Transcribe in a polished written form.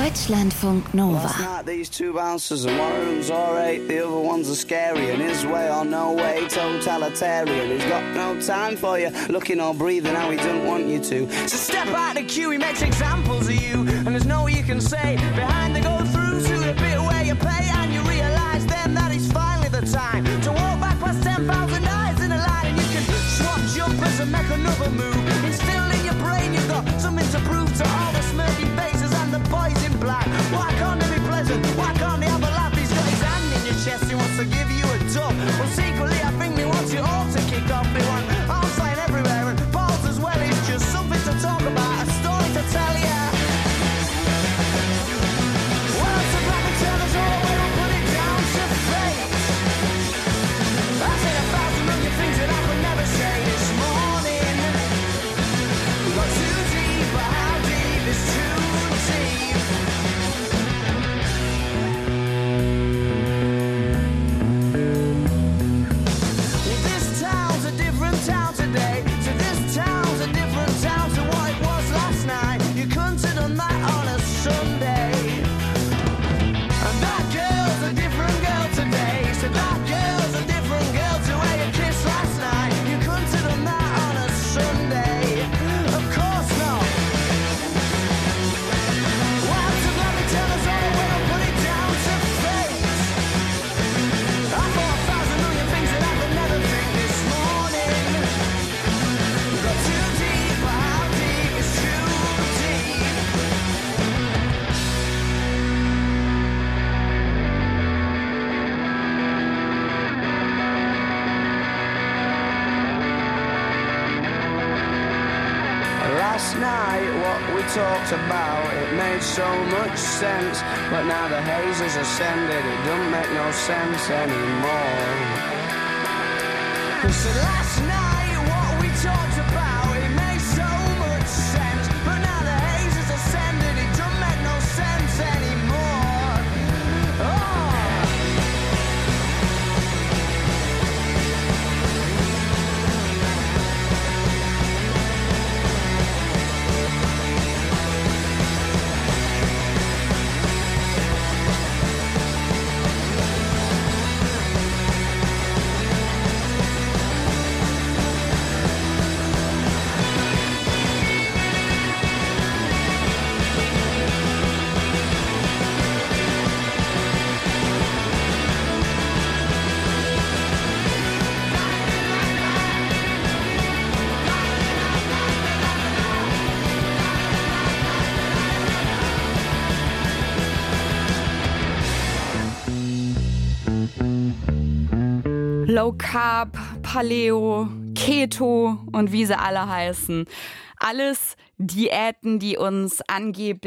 Deutschlandfunk Nova. Last night these two bouncers and one of them's alright, the other one's a scary, and his way or no way, totalitarian. He's got no time for you, looking or breathing how he don't want you to. So step out the queue, he makes examples of you, and there's no you can say. Behind the go through to the bit where you pay, and you realise then that it's finally the time to walk back past 10,000 eyes in a line, and you can swap jumpers and make another move. Instilled in your brain, you've got something to prove to all the smirky faces and the boys in black. Why can't they be pleasant? Why can't they have a laugh? He's got his hand in your chest, he wants to give you a dub. Well, secretly, I think he wants you all to kick off. They want arms flying everywhere, and balls as well. It's just something to talk about, a story to tell ya. Well, it's a black and tell us all, we don't put it down to fate. I said 1,000 million things that I could never say this morning. We got too deep, but how deep is too deep? Well, this town's a different town today. So this town's a different town to what it was last night. You couldn't have done that on a Sunday. And that girl's a different girl today. So that girl's a different girl to where you kissed last night. You couldn't have done that on a Sunday. Of course not. Why to let me tell us all the way and put it down to fate? I thought 1,000 million things that I could never think this morning. We got too deep, but how deep is too deep? Last night, what we talked about, it made so much sense. But now the haze has ascended, it don't make no sense anymore. So last night, what we talked about, it made so much sense. But now the haze has ascended, it don't make no sense anymore. Oh. Low Carb, Paleo, Keto und wie sie alle heißen. Alles Diäten, die uns angeblich